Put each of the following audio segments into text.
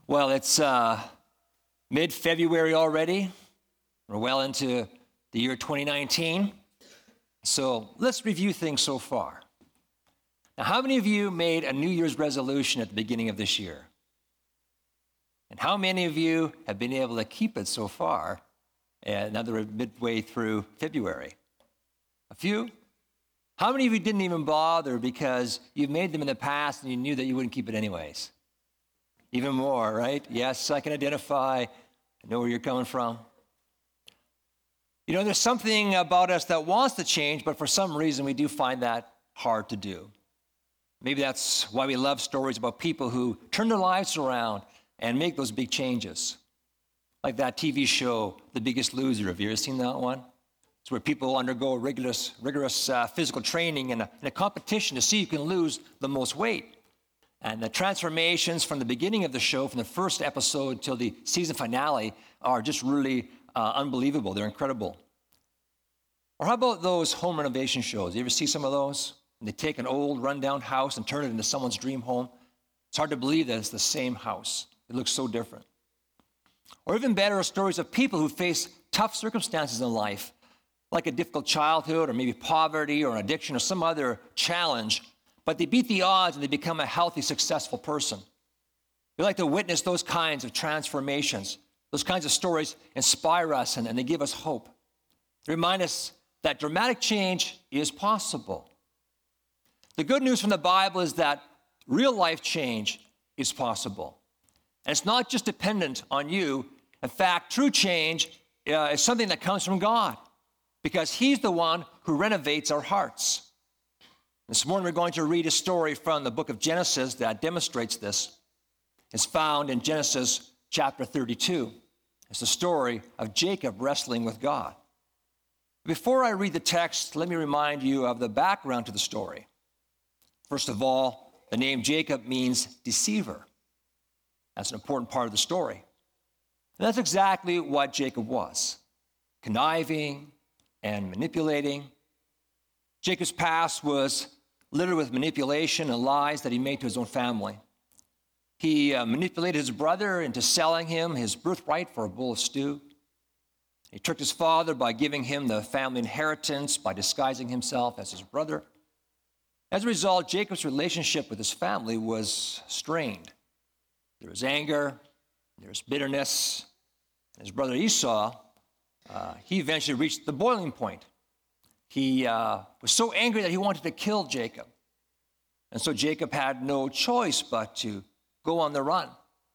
Well, it's mid-February already. We're well into the year 2019. So let's review things so far. Now, how many of you made a New Year's resolution at the beginning of this year? And how many of you have been able to keep it so far, now that we're midway through February? A few? How many of you didn't even bother because you've made them in the past and you knew that you wouldn't keep it anyways? Even more, right? Yes, I can identify. I know where you're coming from. You know, there's something about us that wants to change, but for some reason we do find that hard to do. Maybe that's why we love stories about people who turn their lives around and make those big changes. Like that TV show, The Biggest Loser. Have you ever seen that one? It's where people undergo rigorous physical training in a competition to see who can lose the most weight. And the transformations from the beginning of the show, from the first episode till the season finale, are just really unbelievable. They're incredible. Or how about those home renovation shows? You ever see some of those? And they take an old rundown house and turn it into someone's dream home. It's hard to believe that it's the same house. It looks so different. Or even better are stories of people who face tough circumstances in life, like a difficult childhood or maybe poverty or an addiction or some other challenge, but they beat the odds and they become a healthy, successful person. We like to witness those kinds of transformations. Those kinds of stories inspire us and they give us hope. They remind us that dramatic change is possible. The good news from the Bible is that real life change is possible. And it's not just dependent on you. In fact, true change is something that comes from God because He's the one who renovates our hearts. This morning we're going to read a story from the book of Genesis that demonstrates this. It's found in Genesis chapter 32. It's the story of Jacob wrestling with God. Before I read the text, let me remind you of the background to the story. First of all, the name Jacob means deceiver. That's an important part of the story. And that's exactly what Jacob was, conniving and manipulating. Jacob's past was littered with manipulation and lies that he made to his own family. He manipulated his brother into selling him his birthright for a bowl of stew. He tricked his father by giving him the family inheritance by disguising himself as his brother. As a result, Jacob's relationship with his family was strained. There was anger, there was bitterness. His brother Esau, he eventually reached the boiling point. He was so angry that he wanted to kill Jacob. And so Jacob had no choice but to go on the run.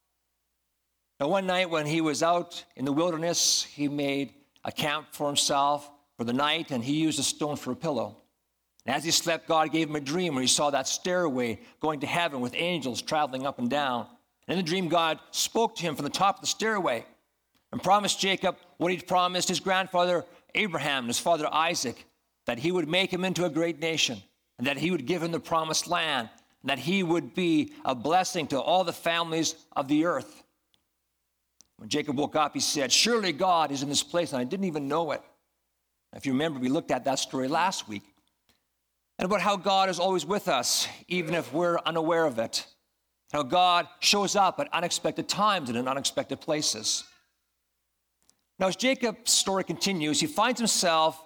Now, one night when he was out in the wilderness, he made a camp for himself for the night, and he used a stone for a pillow. And as he slept, God gave him a dream where he saw that stairway going to heaven with angels traveling up and down. And in the dream, God spoke to him from the top of the stairway and promised Jacob what he'd promised his grandfather Abraham and his father Isaac, that he would make him into a great nation, and that he would give him the promised land, and that he would be a blessing to all the families of the earth. When Jacob woke up, he said, "Surely God is in this place," and I didn't even know it. If you remember, we looked at that story last week, and about how God is always with us, even if we're unaware of it. How God shows up at unexpected times and in unexpected places. Now, as Jacob's story continues, he finds himself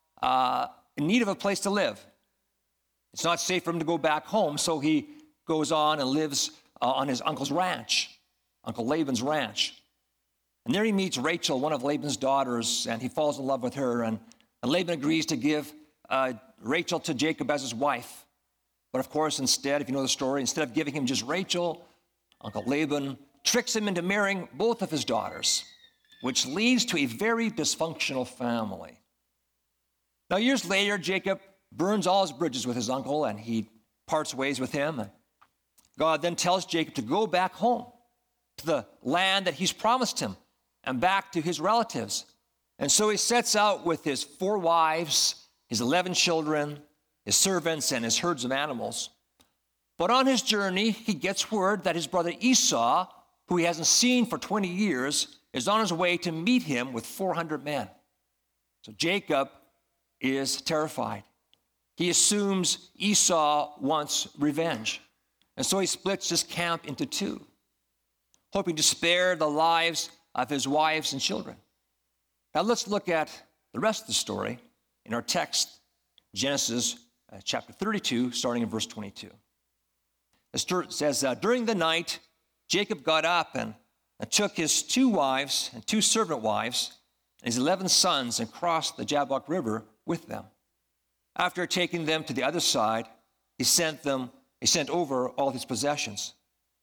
in need of a place to live. It's not safe for him to go back home, so he goes on and lives on his uncle's ranch, Uncle Laban's ranch. And there he meets Rachel, one of Laban's daughters, and he falls in love with her. And Laban agrees to give Rachel to Jacob as his wife. But of course, instead, if you know the story, instead of giving him just Rachel, Uncle Laban tricks him into marrying both of his daughters, which leads to a very dysfunctional family. Now, years later, Jacob burns all his bridges with his uncle, and he parts ways with him. God then tells Jacob to go back home to the land that he's promised him and back to his relatives. And so he sets out with his 4 wives, his 11 children, his servants, and his herds of animals. But on his journey, he gets word that his brother Esau, who he hasn't seen for 20 years, is on his way to meet him with 400 men. So Jacob is terrified. He assumes Esau wants revenge. And so he splits his camp into 2. hoping to spare the lives of his wives and children. Now let's look at the rest of the story in our text, Genesis chapter 32, starting in verse 22. It says, during the night, Jacob got up and took his 2 wives and 2 servant wives and his 11 sons and crossed the Jabbok River with them. After taking them to the other side, he sent over all his possessions.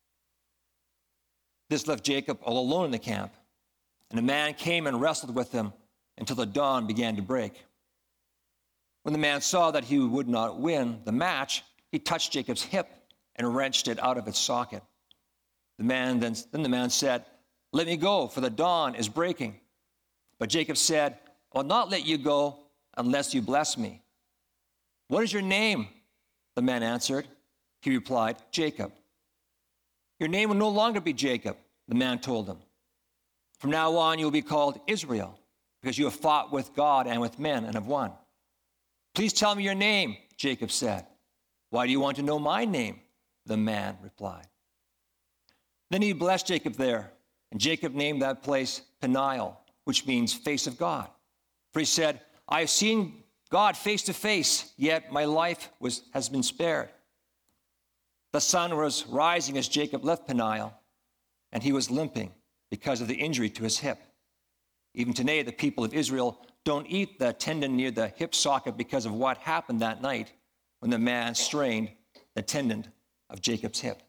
This left Jacob all alone in the camp, and a man came and wrestled with him until the dawn began to break. When the man saw that he would not win the match, he touched Jacob's hip and wrenched it out of its socket. Then the man said, "Let me go, for the dawn is breaking." But Jacob said, "I will not let you go unless you bless me." "What is your name?" the man answered. He replied, "Jacob." "Your name will no longer be Jacob," the man told him. "From now on you will be called Israel, because you have fought with God and with men and have won." "Please tell me your name," Jacob said. "Why do you want to know my name?" the man replied. Then he blessed Jacob there, and Jacob named that place Peniel, which means face of God. For he said, "I have seen God face to face, yet my life has been spared." The sun was rising as Jacob left Peniel, and he was limping because of the injury to his hip. Even today, the people of Israel don't eat the tendon near the hip socket because of what happened that night when the man strained the tendon of Jacob's hip.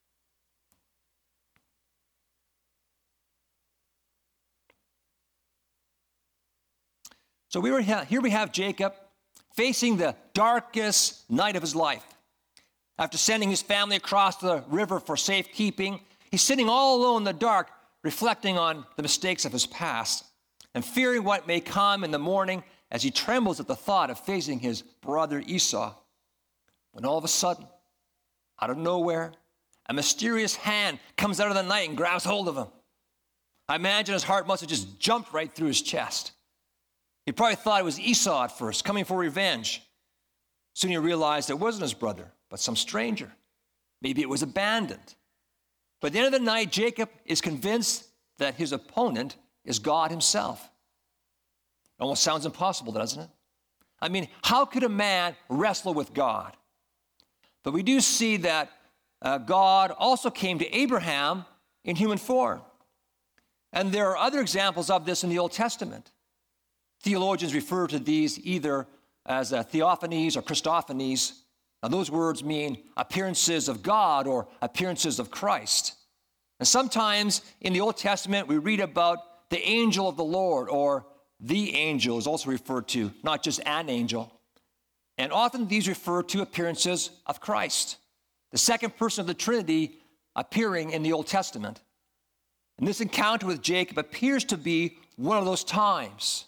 So here we have Jacob facing the darkest night of his life. After sending his family across the river for safekeeping, he's sitting all alone in the dark, reflecting on the mistakes of his past and fearing what may come in the morning as he trembles at the thought of facing his brother Esau. When all of a sudden, out of nowhere, a mysterious hand comes out of the night and grabs hold of him. I imagine his heart must have just jumped right through his chest. He probably thought it was Esau at first, coming for revenge. Soon he realized it wasn't his brother, but some stranger. Maybe it was abandoned. But at the end of the night, Jacob is convinced that his opponent is God himself. It almost sounds impossible, doesn't it? I mean, how could a man wrestle with God? But we do see that God also came to Abraham in human form. And there are other examples of this in the Old Testament. Theologians refer to these either as theophanies or Christophanies. Now, those words mean appearances of God or appearances of Christ. And sometimes in the Old Testament, we read about the angel of the Lord, or the angel is also referred to, not just an angel. And often these refer to appearances of Christ, the second person of the Trinity appearing in the Old Testament. And this encounter with Jacob appears to be one of those times.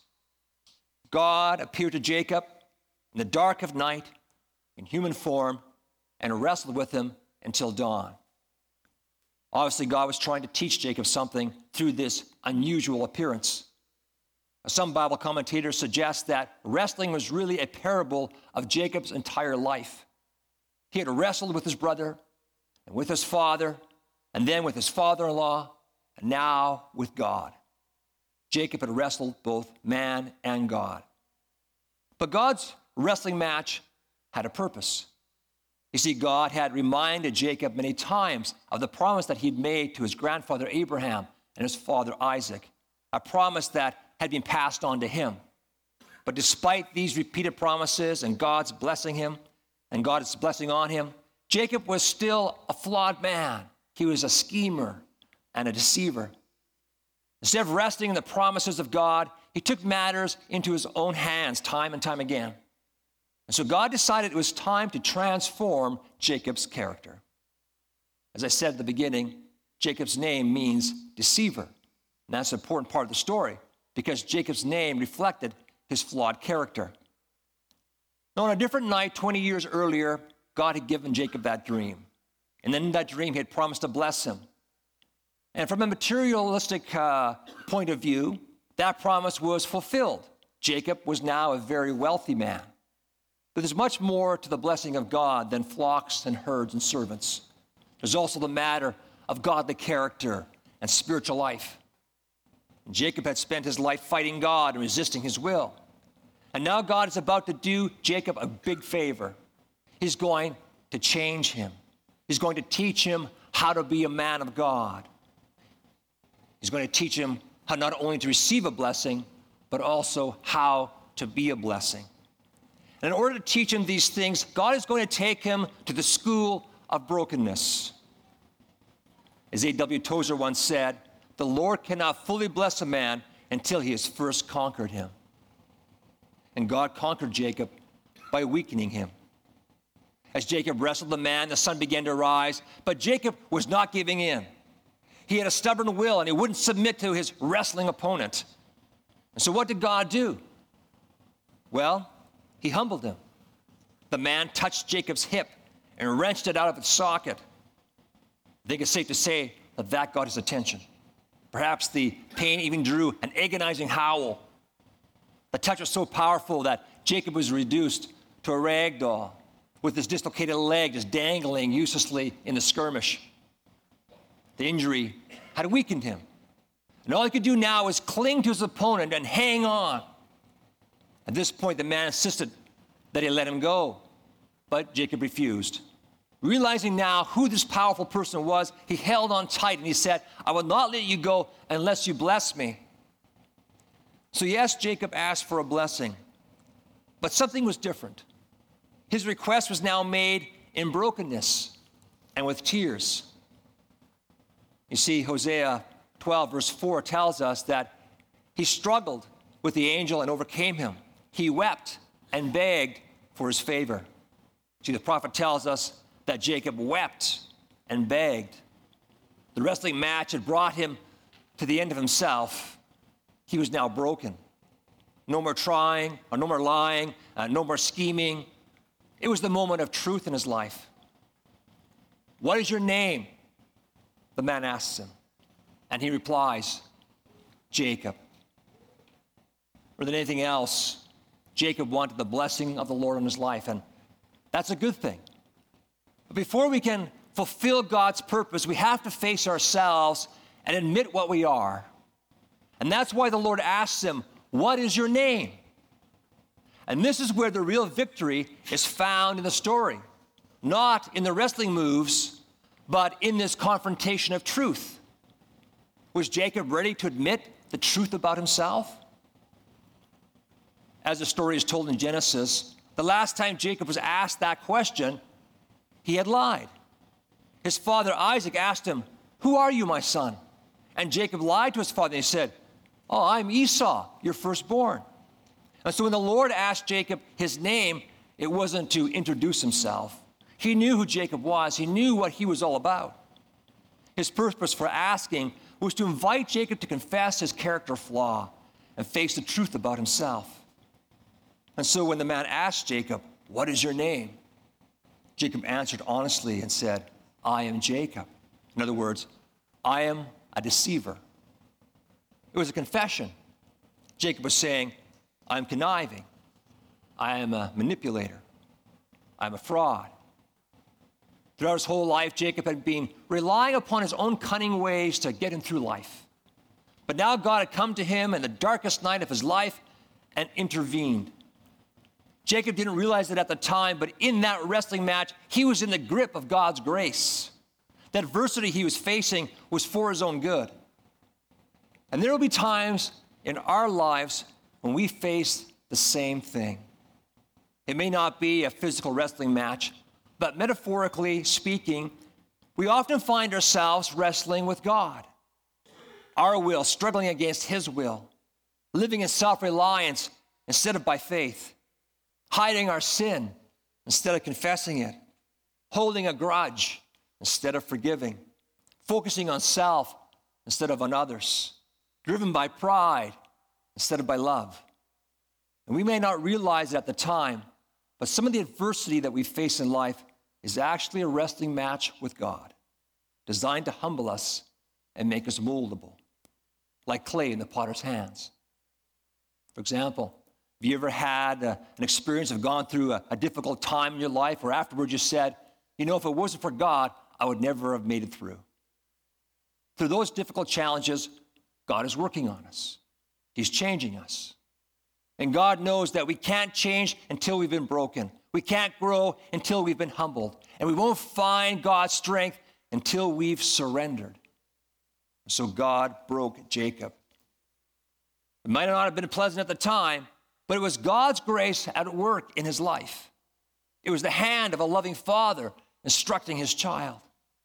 God appeared to Jacob in the dark of night in human form and wrestled with him until dawn. Obviously, God was trying to teach Jacob something through this unusual appearance. Some Bible commentators suggest that wrestling was really a parable of Jacob's entire life. He had wrestled with his brother and with his father, and then with his father-in-law, and now with God. Jacob had wrestled both man and God. But God's wrestling match had a purpose. You see, God had reminded Jacob many times of the promise that he'd made to his grandfather Abraham and his father Isaac, a promise that had been passed on to him. But despite these repeated promises and God's blessing him and God's blessing on him, Jacob was still a flawed man. He was a schemer and a deceiver. Instead of resting in the promises of God, he took matters into his own hands time and time again. And so God decided it was time to transform Jacob's character. As I said at the beginning, Jacob's name means deceiver. And that's an important part of the story, because Jacob's name reflected his flawed character. Now, on a different night, 20 years earlier, God had given Jacob that dream. And then in that dream, he had promised to bless him. And from a materialistic point of view, that promise was fulfilled. Jacob was now a very wealthy man. But there's much more to the blessing of God than flocks and herds and servants. There's also the matter of godly character and spiritual life. Jacob had spent his life fighting God and resisting his will. And now God is about to do Jacob a big favor. He's going to change him. He's going to teach him how to be a man of God. He's going to teach him how not only to receive a blessing, but also how to be a blessing. And in order to teach him these things, God is going to take him to the school of brokenness. As A.W. Tozer once said, the Lord cannot fully bless a man until he has first conquered him. And God conquered Jacob by weakening him. As Jacob wrestled the man, the sun began to rise, but Jacob was not giving in. He had a stubborn will, and he wouldn't submit to his wrestling opponent. And so what did God do? Well, he humbled him. The man touched Jacob's hip and wrenched it out of its socket. I think it's safe to say that got his attention. Perhaps the pain even drew an agonizing howl. The touch was so powerful that Jacob was reduced to a rag doll with his dislocated leg just dangling uselessly in the skirmish. The injury had weakened him. And all he could do now was cling to his opponent and hang on. At this point, the man insisted that he let him go, but Jacob refused. Realizing now who this powerful person was, he held on tight and he said, I will not let you go unless you bless me. So yes, Jacob asked for a blessing, but something was different. His request was now made in brokenness and with tears. You see, Hosea 12 verse 4 tells us that he struggled with the angel and overcame him. He wept and begged for his favor. See, the prophet tells us that Jacob wept and begged. The wrestling match had brought him to the end of himself. He was now broken. No more trying, or no more lying, no more scheming. It was the moment of truth in his life. What is your name? The man asks him. And he replies, Jacob. More than anything else, Jacob wanted the blessing of the Lord in his life, and that's a good thing. But before we can fulfill God's purpose, we have to face ourselves and admit what we are. And that's why the Lord asks him, what is your name? And this is where the real victory is found in the story. Not in the wrestling moves, but in this confrontation of truth. Was Jacob ready to admit the truth about himself? As the story is told in Genesis, the last time Jacob was asked that question, he had lied. His father Isaac asked him, who are you, my son? And Jacob lied to his father and he said, oh, I'm Esau, your firstborn. And so when the Lord asked Jacob his name, it wasn't to introduce himself. He knew who Jacob was. He knew what he was all about. His purpose for asking was to invite Jacob to confess his character flaw and face the truth about himself. And so when the man asked Jacob, what is your name? Jacob answered honestly and said, I am Jacob. In other words, I am a deceiver. It was a confession. Jacob was saying, I'm conniving. I am a manipulator. I'm a fraud. Throughout his whole life, Jacob had been relying upon his own cunning ways to get him through life. But now God had come to him in the darkest night of his life and intervened. Jacob didn't realize it at the time, but in that wrestling match, he was in the grip of God's grace. The adversity he was facing was for his own good. And there will be times in our lives when we face the same thing. It may not be a physical wrestling match, but metaphorically speaking, we often find ourselves wrestling with God. Our will struggling against his will, living in self-reliance instead of by faith, hiding our sin instead of confessing it, holding a grudge instead of forgiving, focusing on self instead of on others, driven by pride instead of by love. And we may not realize it at the time, but some of the adversity that we face in life is actually a wrestling match with God, designed to humble us and make us moldable, like clay in the potter's hands. For example, have you ever had an experience of gone through a difficult time in your life where afterwards you said, you know, if it wasn't for God, I would never have made it through? through those difficult challenges, God is working on us. He's changing us. And God knows that we can't change until we've been broken. We can't grow until we've been humbled. And we won't find God's strength until we've surrendered. So God broke Jacob. It might not have been pleasant at the time, but it was God's grace at work in his life. It was the hand of a loving father instructing his child.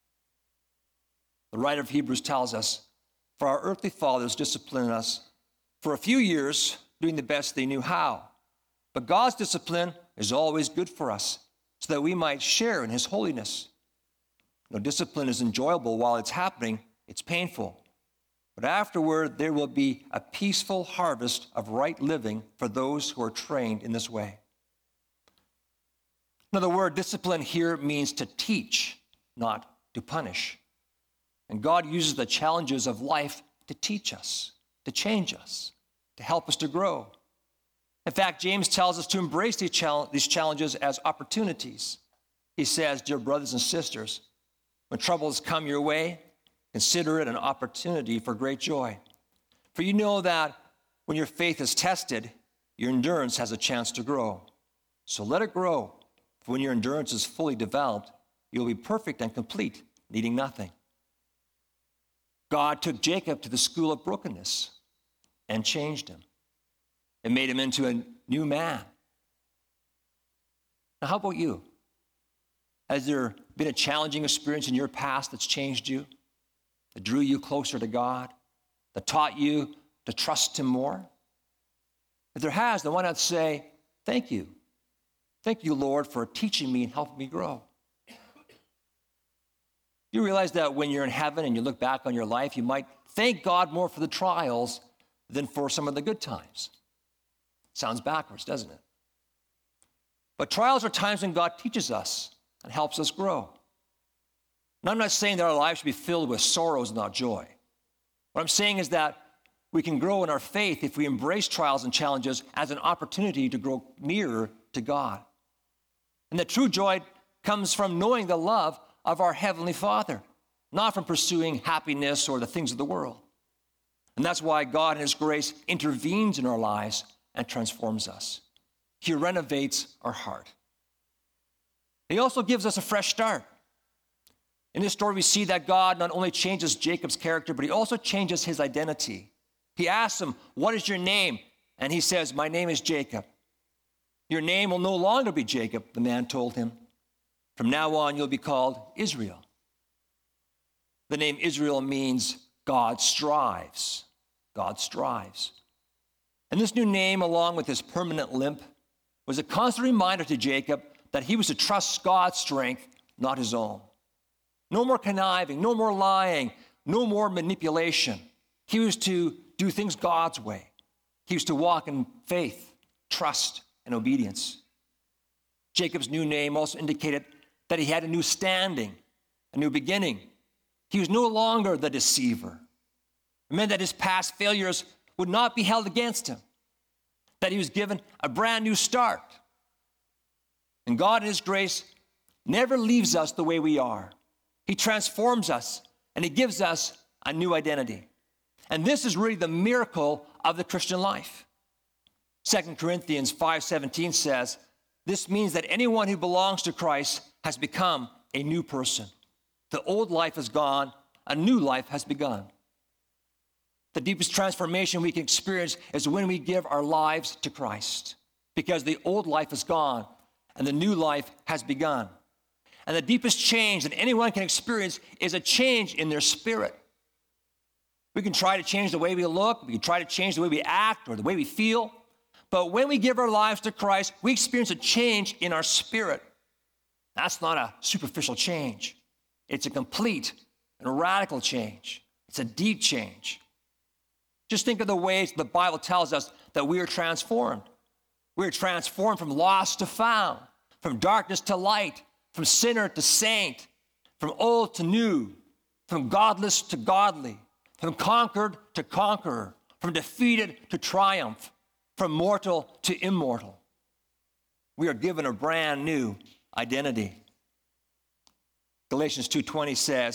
The writer of Hebrews tells us, for our earthly fathers disciplined us for a few years, doing the best they knew how. But God's discipline is always good for us, so that we might share in his holiness. Discipline is enjoyable while it's happening. It's painful. But afterward, there will be a peaceful harvest of right living for those who are trained in this way. Now, the word discipline here means to teach, not to punish. And God uses the challenges of life to teach us, to change us, to help us to grow. In fact, James tells us to embrace these challenges as opportunities. He says, dear brothers and sisters, when troubles come your way, consider it an opportunity for great joy. For you know that when your faith is tested, your endurance has a chance to grow. So let it grow. For when your endurance is fully developed, you'll be perfect and complete, needing nothing. God took Jacob to the school of brokenness and changed him. It made him into a new man. Now, how about you? Has there been a challenging experience in your past that's changed you, that drew you closer to God, that taught you to trust him more? If there has, then why not say, thank you. Thank you, Lord, for teaching me and helping me grow. You realize that when you're in heaven and you look back on your life, you might thank God more for the trials than for some of the good times. Sounds backwards, doesn't it? But trials are times when God teaches us and helps us grow. And I'm not saying that our lives should be filled with sorrows and not joy. What I'm saying is that we can grow in our faith if we embrace trials and challenges as an opportunity to grow nearer to God. And the true joy comes from knowing the love of our Heavenly Father, not from pursuing happiness or the things of the world. And that's why God in his grace intervenes in our lives and transforms us. He renovates our heart. He also gives us a fresh start. In this story, we see that God not only changes Jacob's character, but he also changes his identity. He asks him, what is your name? And he says, my name is Jacob. Your name will no longer be Jacob, the man told him. From now on, you'll be called Israel. The name Israel means God strives. God strives. And this new name, along with his permanent limp, was a constant reminder to Jacob that he was to trust God's strength, not his own. No more conniving, no more lying, no more manipulation. He was to do things God's way. He was to walk in faith, trust, and obedience. Jacob's new name also indicated that he had a new standing, a new beginning. He was no longer the deceiver. It meant that his past failures would not be held against him, that he was given a brand new start. And God in his grace never leaves us the way we are. He transforms us, and he gives us a new identity. And this is really the miracle of the Christian life. 2 Corinthians 5:17 says, this means that anyone who belongs to Christ has become a new person. The old life is gone, a new life has begun. The deepest transformation we can experience is when we give our lives to Christ, because the old life is gone and the new life has begun. And the deepest change that anyone can experience is a change in their spirit. We can try to change the way we look, we can try to change the way we act or the way we feel, but when we give our lives to Christ, we experience a change in our spirit. That's not a superficial change. It's a complete and radical change. It's a deep change. Just think of the ways the Bible tells us that we are transformed. We are transformed from lost to found, from darkness to light, from sinner to saint, from old to new, from godless to godly, from conquered to conqueror, from defeated to triumph, from mortal to immortal. We are given a brand new identity. Galatians 2:20 says,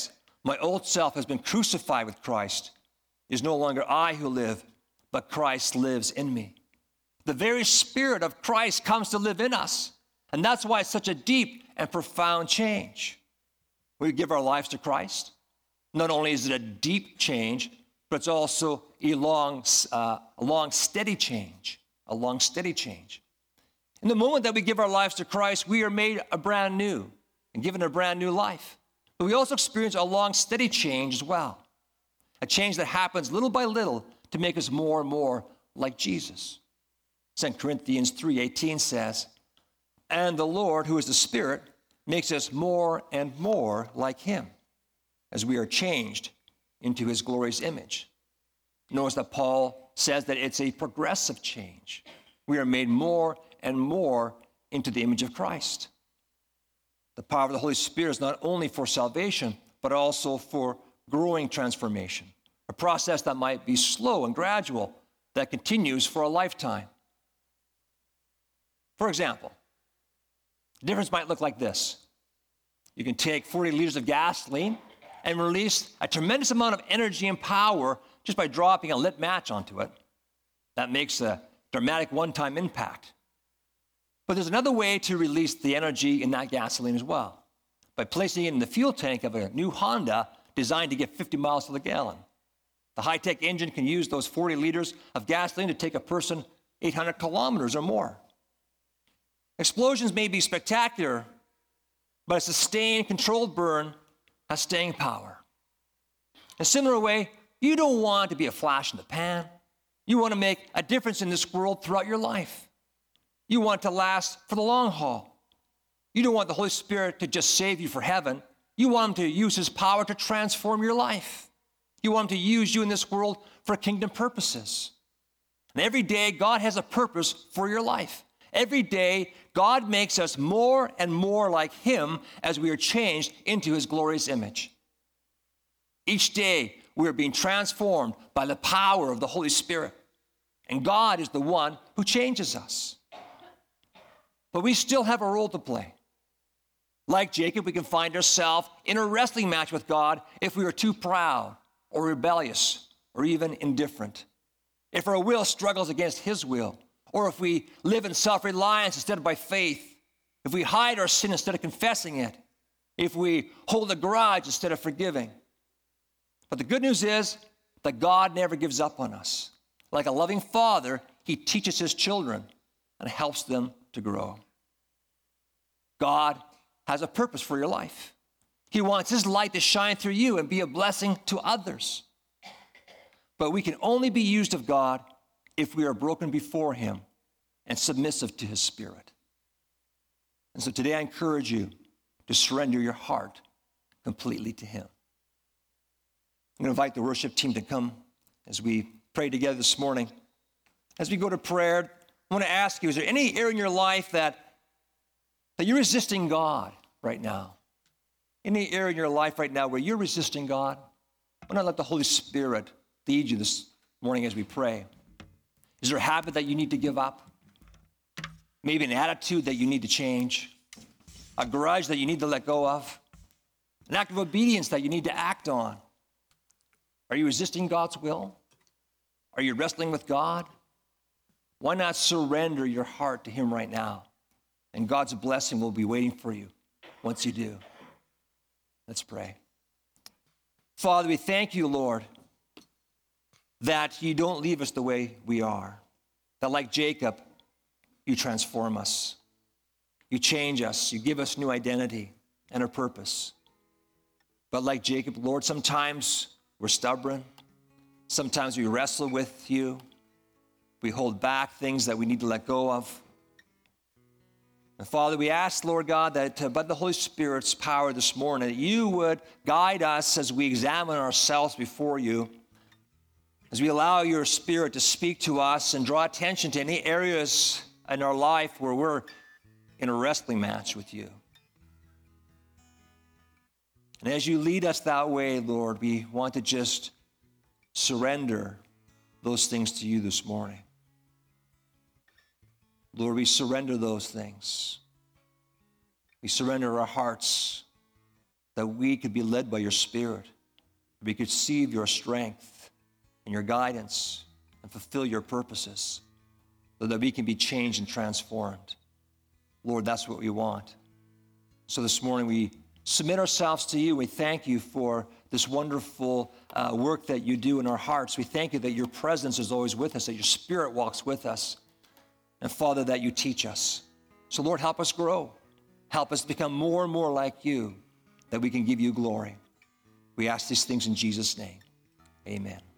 My old self has been crucified with Christ. It is no longer I who live, but Christ lives in me. The very Spirit of Christ comes to live in us. And that's why it's such a deep and profound change. We give our lives to Christ. Not only is it a deep change, but it's also a long, steady change. A long, steady change. In the moment that we give our lives to Christ, we are made a brand new and given a brand new life. But we also experience a long, steady change as well. A change that happens little by little to make us more and more like Jesus. 2 Corinthians 3:18 says, and the Lord, who is the Spirit, makes us more and more like him as we are changed into his glorious image. Notice that Paul says that it's a progressive change. We are made more and more into the image of Christ. The power of the Holy Spirit is not only for salvation, but also for growing transformation, a process that might be slow and gradual that continues for a lifetime. For example, the difference might look like this. You can take 40 liters of gasoline and release a tremendous amount of energy and power just by dropping a lit match onto it. That makes a dramatic one-time impact. But there's another way to release the energy in that gasoline as well, by placing it in the fuel tank of a new Honda designed to get 50 miles to the gallon. The high-tech engine can use those 40 liters of gasoline to take a person 800 kilometers or more. Explosions may be spectacular, but a sustained, controlled burn has staying power. In a similar way, you don't want to be a flash in the pan. You want to make a difference in this world throughout your life. You want to last for the long haul. You don't want the Holy Spirit to just save you for heaven. You want him to use his power to transform your life. You want him to use you in this world for kingdom purposes. And every day, God has a purpose for your life. Every day, God makes us more and more like him as we are changed into his glorious image. Each day, we are being transformed by the power of the Holy Spirit. And God is the one who changes us. But we still have a role to play. Like Jacob, we can find ourselves in a wrestling match with God if we are too proud or rebellious or even indifferent. If our will struggles against his will, or if we live in self-reliance instead of by faith, if we hide our sin instead of confessing it, if we hold a grudge instead of forgiving. But the good news is that God never gives up on us. Like a loving father, he teaches his children and helps them to grow. God has a purpose for your life. He wants his light to shine through you and be a blessing to others. But we can only be used of God if we are broken before him and submissive to his Spirit. And so today I encourage you to surrender your heart completely to him. I'm going to invite the worship team to come as we pray together this morning. As we go to prayer, I want to ask you, is there any area in your life that you're resisting God right now? Any area in your life right now where you're resisting God? Why not let the Holy Spirit lead you this morning as we pray? Is there a habit that you need to give up? Maybe an attitude that you need to change? A grudge that you need to let go of? An act of obedience that you need to act on? Are you resisting God's will? Are you wrestling with God? Why not surrender your heart to him right now? And God's blessing will be waiting for you once you do. Let's pray. Father, we thank you, Lord, that you don't leave us the way we are. That like Jacob, you transform us. You change us. You give us new identity and a purpose. But like Jacob, Lord, sometimes we're stubborn. Sometimes we wrestle with you. We hold back things that we need to let go of. And Father, we ask, Lord God, that by the Holy Spirit's power this morning, that you would guide us as we examine ourselves before you, as we allow your Spirit to speak to us and draw attention to any areas in our life where we're in a wrestling match with you. And as you lead us that way, Lord, we want to just surrender those things to you this morning. Lord, we surrender those things. We surrender our hearts. that we could be led by your Spirit, we could see your strength and your guidance and fulfill your purposes, so that we can be changed and transformed. Lord, that's what we want. So this morning we submit ourselves to you. We thank you for this wonderful work that you do in our hearts. We thank you that your presence is always with us, that your Spirit walks with us, and Father, that you teach us. So Lord, help us grow. Help us become more and more like you, that we can give you glory. We ask these things in Jesus' name. Amen.